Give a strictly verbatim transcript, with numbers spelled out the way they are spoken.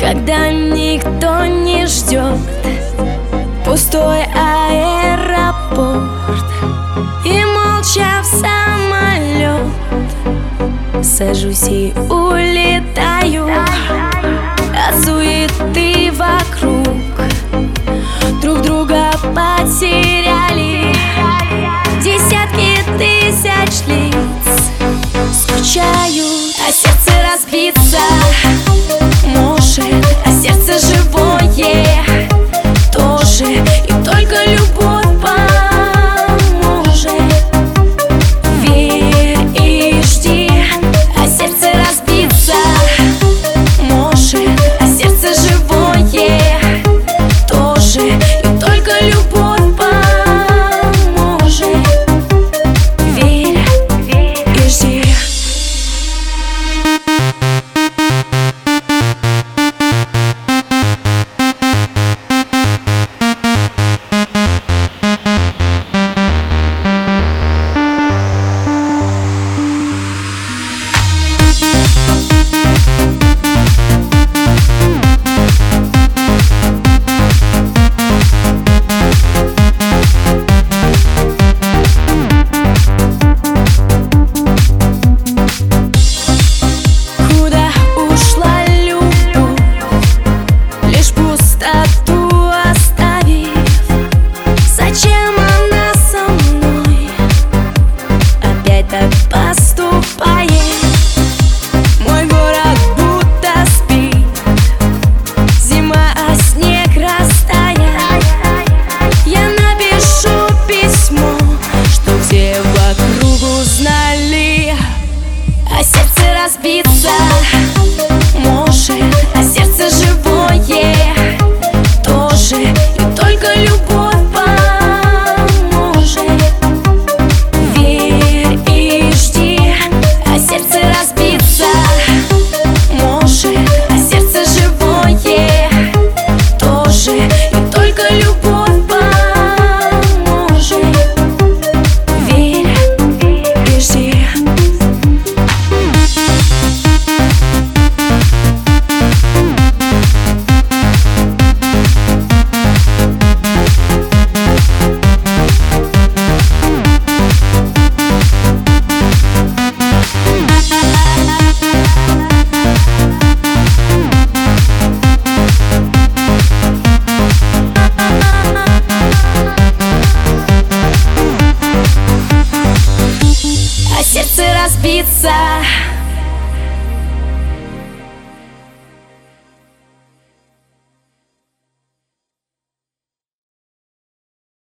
когда никто не ждет, пустой аэропорт, и молча в самолет сажусь и улетаю от суеты вокруг. Друг друга потеряли десятки тысяч лиц, скучают, а сердце разбиться может, а сердце живое тоже, и только любовь поможет. Верь и жди, а сердце разбиться может, а сердце живое тоже, и только любовь поможет. Верь, верь и жди. Мой город будто спит, зима, а снег растаял. Я напишу письмо, чтоб все вокруг узнали, а сердце разбиться может, а сердце живое